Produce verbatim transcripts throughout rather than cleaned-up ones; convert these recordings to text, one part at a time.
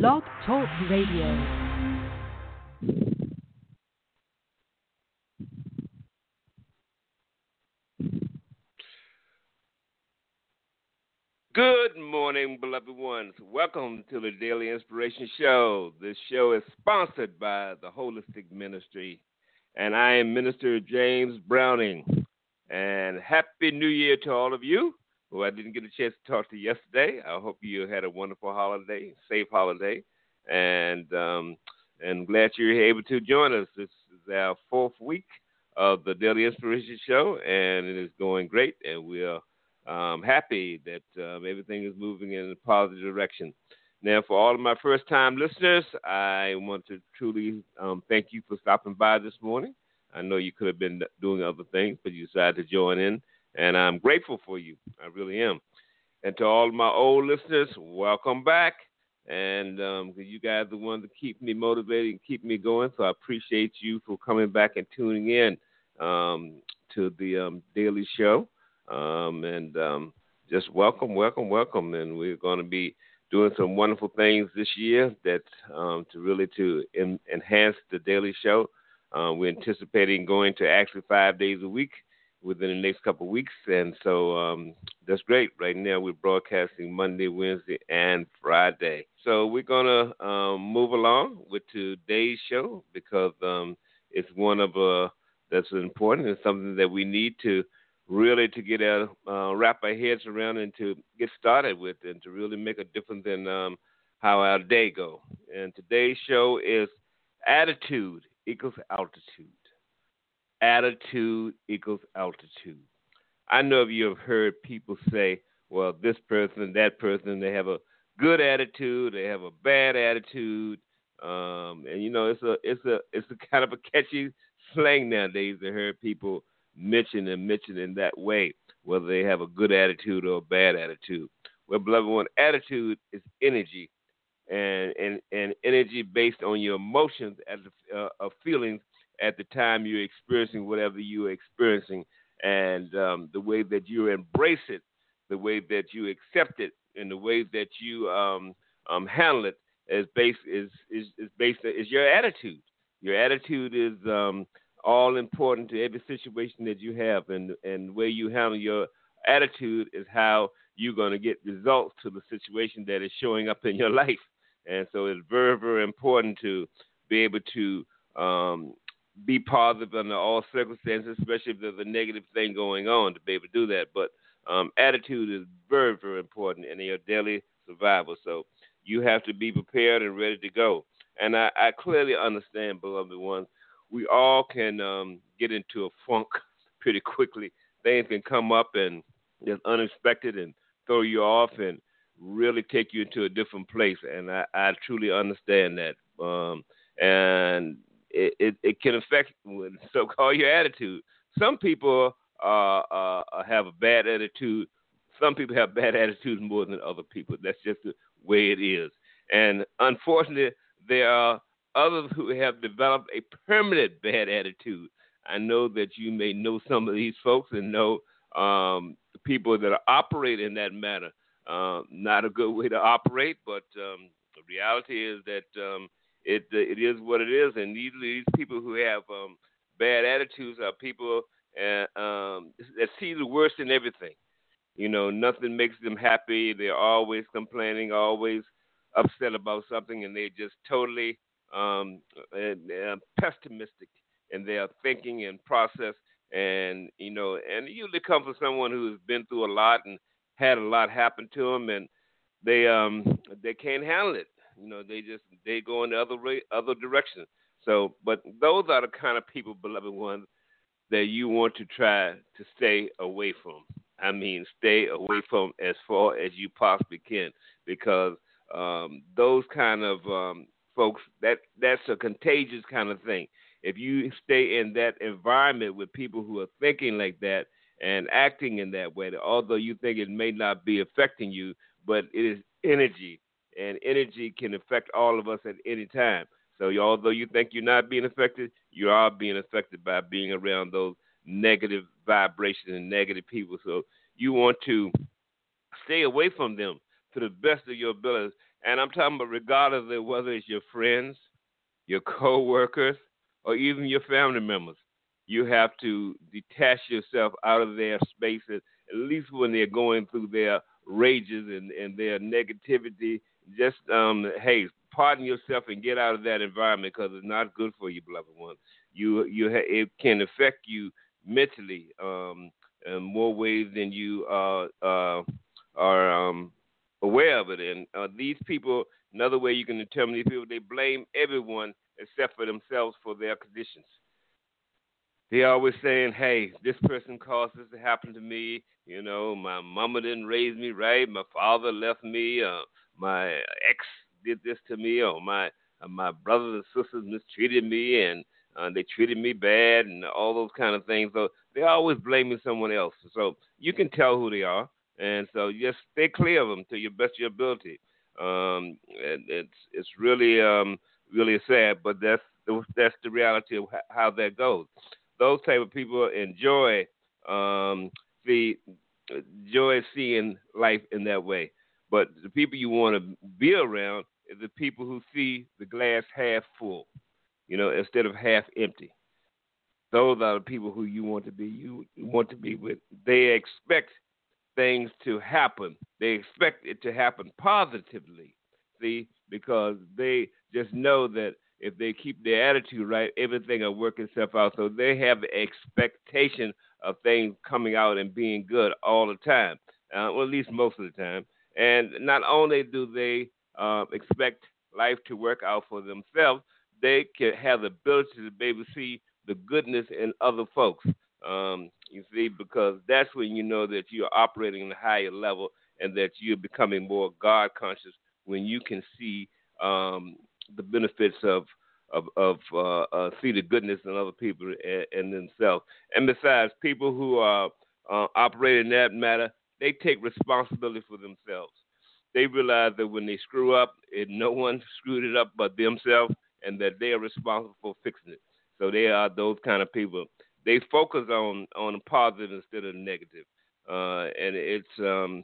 Blog Talk Radio. Good morning, beloved ones. Welcome to the Daily Inspiration Show. This show is sponsored by the Holistic Ministry, and I am Minister James Browning. And Happy New Year to all of you who I didn't get a chance to talk to yesterday. I hope you had a wonderful holiday, safe holiday, and um, and glad you're able to join us. This is our fourth week of the Daily Inspiration Show, and it is going great, and we are I'm happy that um, everything is moving in a positive direction. Now, for all of my first-time listeners, I want to truly um, thank you for stopping by this morning. I know you could have been doing other things, but you decided to join in, and I'm grateful for you. I really am. And to all of my old listeners, welcome back. And um, you guys are the ones that keep me motivated and keep me going, so I appreciate you for coming back and tuning in um, to the um, Daily Show. Um, and um, just welcome, welcome, welcome. And we're going to be doing some wonderful things this year that um, to really to in, enhance the Daily Show. Uh, we're anticipating going to actually five days a week within the next couple of weeks. And so um, that's great. Right now we're broadcasting Monday, Wednesday, and Friday. So we're going to um, move along with today's show because um, it's one of uh, that's important and something that we need to really to get our, uh, wrap our heads around and to get started with and to really make a difference in um, how our day go. And today's show is attitude equals altitude. Attitude equals altitude. I know if you have heard people say, well, this person, that person, they have a good attitude, they have a bad attitude. Um, and, you know, it's a, it's a, it's a kind of a catchy slang nowadays to hear people mention and mention in that way, whether they have a good attitude or a bad attitude. Well, beloved one, attitude is energy, and and, and energy based on your emotions as a, uh, of feelings at the time you're experiencing whatever you're experiencing, and um, the way that you embrace it, the way that you accept it, and the way that you um, um, handle it is based is is is based is your attitude. Your attitude is um, all important to every situation that you have, and and where you handle your attitude is how you're going to get results to the situation that is showing up in your life. And so it's very, very important to be able to um, be positive under all circumstances, especially if there's a negative thing going on, to be able to do that. But um, attitude is very, very important in your daily survival. So you have to be prepared and ready to go. And I, I clearly understand, beloved ones, we all can um, get into a funk pretty quickly. Things can come up and just unexpected and throw you off and really take you into a different place. And I, I truly understand that. Um, and it, it, it can affect so-called your attitude. Some people uh, uh, have a bad attitude. Some people have bad attitudes more than other people. That's just the way it is. And unfortunately, there are others who have developed a permanent bad attitude. I know that you may know some of these folks and know um, the people that operate in that manner. Uh, not a good way to operate, but um, the reality is that um, it it is what it is. And these, these people who have um, bad attitudes are people uh, um, that see the worst in everything. You know, nothing makes them happy. They're always complaining, always upset about something, and they just totally um, uh, pessimistic in their thinking and process. And, you know, and it usually comes from someone who's been through a lot and had a lot happen to them, and they um they can't handle it. You know, they just they go in the other way, other direction. So, but those are the kind of people, beloved ones, that you want to try to stay away from. I mean, stay away from as far as you possibly can, because um, those kind of um, folks, that that's a contagious kind of thing. If you stay in that environment with people who are thinking like that and acting in that way, although you think it may not be affecting you, but it is energy, and energy can affect all of us at any time. So you, although you think you're not being affected, you are being affected by being around those negative vibrations and negative people. So you want to stay away from them to the best of your ability And I'm talking about regardless of whether it's your friends, your co-workers, or even your family members. You have to detach yourself out of their spaces, at least when they're going through their rages and, and their negativity. Just, um, hey, pardon yourself and get out of that environment because it's not good for you, beloved ones. You, you, ha- it can affect you mentally um, in more ways than you uh, uh, are um, aware of it. And uh, these people, another way you can determine these people, they blame everyone except for themselves for their conditions. They always saying, "Hey, this person caused this to happen to me. You know, my mama didn't raise me right. My father left me. Uh, my ex did this to me, or my uh, my brothers and sisters mistreated me, and uh, they treated me bad, and all those kind of things." So they're always blaming someone else. So you can tell who they are, and so just stay clear of them to your best of your ability. Um, and it's it's really um, really sad, but that's the, that's the reality of how that goes. Those type of people enjoy um, the enjoy seeing life in that way. But the people you want to be around is the people who see the glass half full, you know, instead of half empty. Those are the people who you want to be. You want to be with. They expect things to happen. They expect it to happen positively. See, because they just know that if they keep their attitude right, everything will work itself out. So they have the expectation of things coming out and being good all the time, uh, well, at least most of the time. And not only do they uh, expect life to work out for themselves, they can have the ability to be able to see the goodness in other folks. Um, you see, because that's when you know that you're operating at a higher level and that you're becoming more God conscious when you can see um, the benefits of of, of uh, uh, see the goodness in other people and, and themselves. And besides, people who are uh, operating in that matter, they take responsibility for themselves. They realize that when they screw up, it, no one screwed it up but themselves, and that they are responsible for fixing it. So they are those kind of people. They focus on on the positive instead of the negative, uh, and it's um,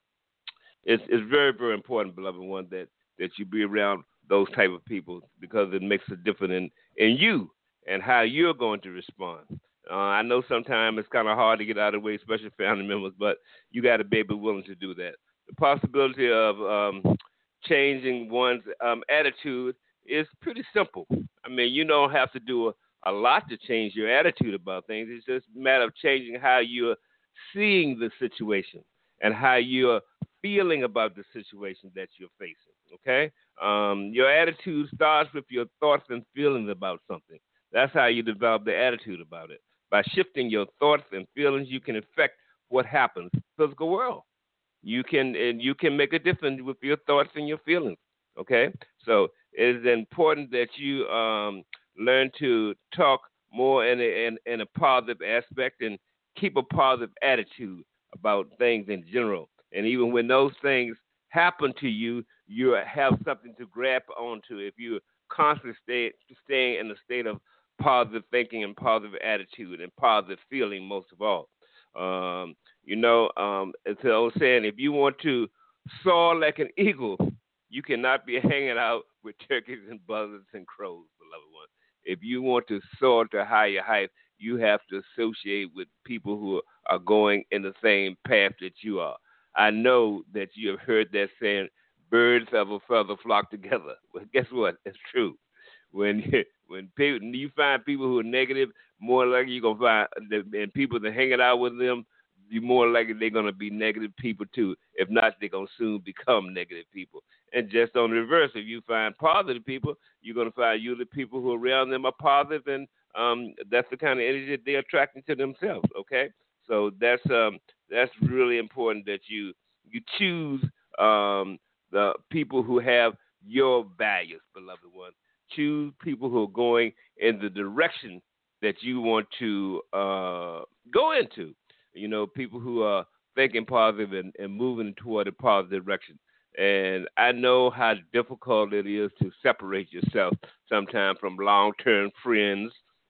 it's it's very very important, beloved one, that that you be around those type of people because it makes a difference in in you and how you're going to respond. Uh, I know sometimes it's kind of hard to get out of the way, especially family members, but you got to be able willing to do that. The possibility of um, changing one's um, attitude is pretty simple. I mean, you don't have to do a, a lot to change your attitude about things. It's just a matter of changing how you're seeing the situation and how you're feeling about the situation that you're facing. Okay? Um, your attitude starts with your thoughts and feelings about something. That's how you develop the attitude about it. By shifting your thoughts and feelings, you can affect what happens in the physical world. You can and you can make a difference with your thoughts and your feelings. Okay, so it is important that you um, learn to talk more in a, in, in a positive aspect and keep a positive attitude about things in general. And even when those things happen to you, you have something to grab onto. If you constantly stay staying in a state of positive thinking and positive attitude and positive feeling, most of all. Um, you know, um, it's an old saying: if you want to soar like an eagle, you cannot be hanging out with turkeys and buzzards and crows, beloved one. If you want to soar to higher heights, you have to associate with people who are going in the same path that you are. I know that you have heard that saying, birds of a feather flock together. Well, guess what? It's true. When when people, you find people who are negative, more likely you're gonna find and people that hanging out with them, you more likely they're gonna be negative people too. If not, they're gonna soon become negative people. And just on the reverse, if you find positive people, you're gonna find usually people who are around them are positive, and um, that's the kind of energy that they're attracting to themselves. Okay, so that's um, that's really important that you you choose um, the people who have your values, beloved one. Choose people who are going in the direction that you want to uh, go into. You know, people who are thinking positive and, and moving toward a positive direction. And I know how difficult it is to separate yourself sometimes from long term friends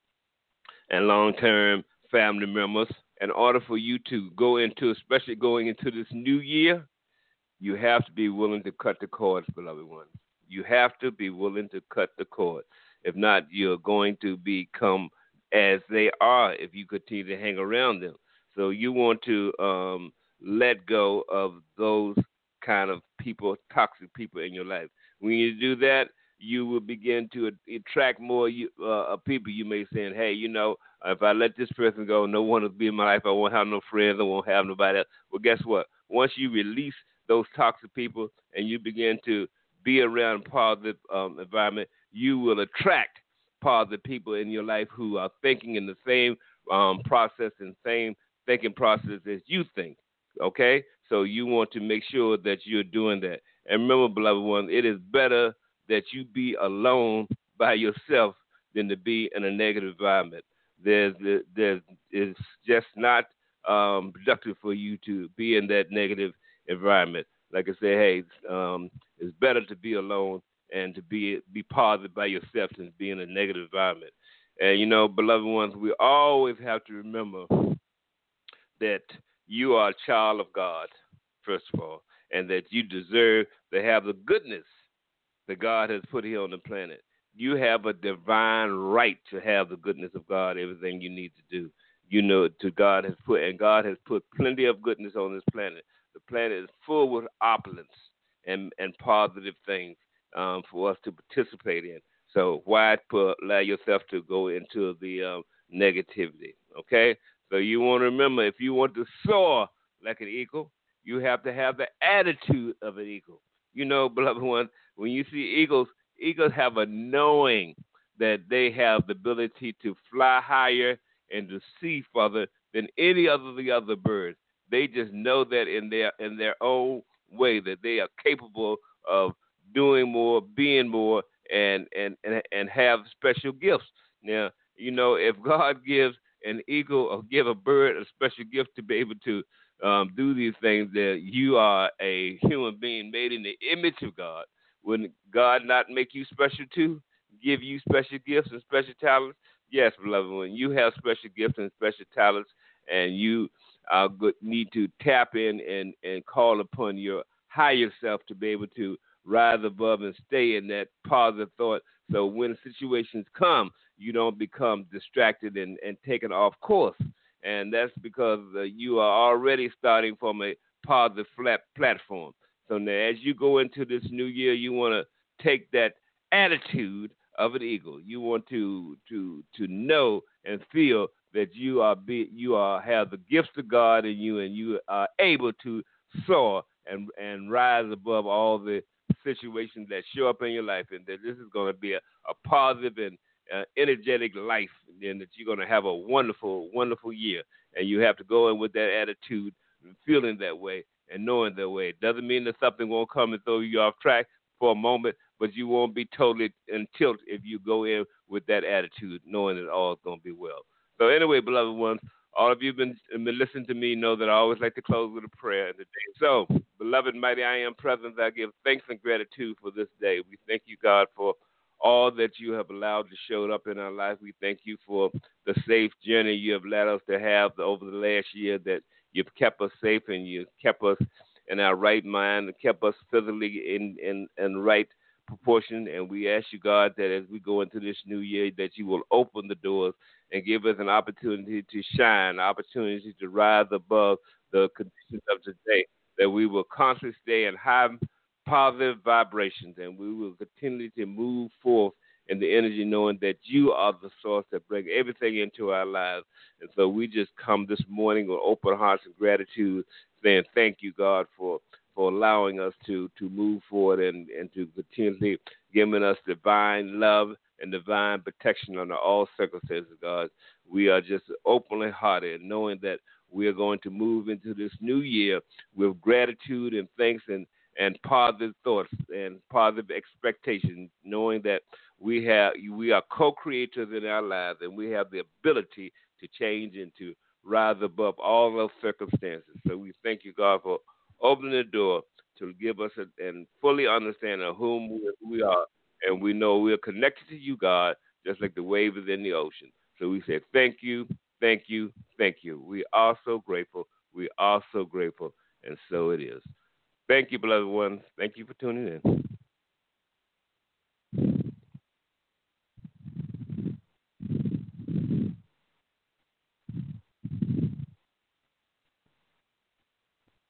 and long term family members. In order for you to go into, especially going into this new year, You have to be willing to cut the cords, beloved ones. You have to be willing to cut the cord. If not, you're going to become as they are if you continue to hang around them. So you want to um, let go of those kind of people, toxic people in your life. When you do that, you will begin to attract more uh, people. You may say, hey, you know, if I let this person go, no one will be in my life. I won't have no friends. I won't have nobody else. Well, guess what? Once you release those toxic people and you begin to be around positive um, environment, you will attract positive people in your life who are thinking in the same um, process and same thinking process as you think. Okay? So you want to make sure that you're doing that. And remember, beloved one, it is better that you be alone by yourself than to be in a negative environment. There's, there's, it's just not um, productive for you to be in that negative environment. Like I say, hey, um, it's better to be alone and to be be positive by yourself than to be in a negative environment. And you know, beloved ones, we always have to remember that you are a child of God, first of all, and that you deserve to have the goodness that God has put here on the planet. You have a divine right to have the goodness of God, everything you need to do. You know, to God has put, and God has put plenty of goodness on this planet. The planet is full with opulence and, and positive things um, for us to participate in. So why put, allow yourself to go into the um, negativity, okay? So you want to remember, if you want to soar like an eagle, you have to have the attitude of an eagle. You know, beloved ones, when you see eagles, eagles have a knowing that they have the ability to fly higher and to see further than any other of the other birds. They just know that in their in their own way that they are capable of doing more, being more, and and and, and have special gifts. Now, you know, if God gives an eagle or give a bird a special gift to be able to um, do these things, that you are a human being made in the image of God. Would God not make you special too? Give you special gifts and special talents? Yes, beloved one, you have special gifts and special talents, and you uh, need to tap in and, and call upon your higher self to be able to rise above and stay in that positive thought. So when situations come, you don't become distracted and, and taken off course. And that's because uh, you are already starting from a positive flat platform. So now as you go into this new year, you want to take that attitude of an eagle. You want to to to know and feel that you are be, you are have the gifts of God in you, and you are able to soar and and rise above all the situations that show up in your life, and that this is going to be a, a positive and uh, energetic life, and that you're going to have a wonderful, wonderful year. And you have to go in with that attitude, feeling that way, and knowing that way. It doesn't mean that something won't come and throw you off track for a moment, but you won't be totally in tilt if you go in with that attitude, knowing that all is going to be well. So anyway, beloved ones, all of you have been, been listening to me know that I always like to close with a prayer today. So, beloved, mighty I am present, I give thanks and gratitude for this day. We thank you, God, for all that you have allowed to show up in our life. We thank you for the safe journey you have led us to have over the last year, that you've kept us safe and you've kept us in our right mind and kept us physically in, in, in right proportion. And we ask you, God, that as we go into this new year, that you will open the doors and give us an opportunity to shine, an opportunity to rise above the conditions of today, that we will constantly stay in high positive vibrations, and we will continue to move forth in the energy, knowing that you are the source that brings everything into our lives. And so we just come this morning with open hearts and gratitude, saying thank you, God, for for allowing us to, to move forward and, and to continually giving us divine love and divine protection under all circumstances, God. We are just openly hearted, knowing that we are going to move into this new year with gratitude and thanks and, and positive thoughts and positive expectations, knowing that we have we are co-creators in our lives, and we have the ability to change and to rise above all those circumstances. So we thank you, God, for opening the door to give us a, and fully understand of whom we, we are, and we know we are connected to you, God, just like the waves in the ocean. So we say thank you, thank you, thank you. We are so grateful. We are so grateful, and so it is. Thank you, beloved ones. Thank you for tuning in.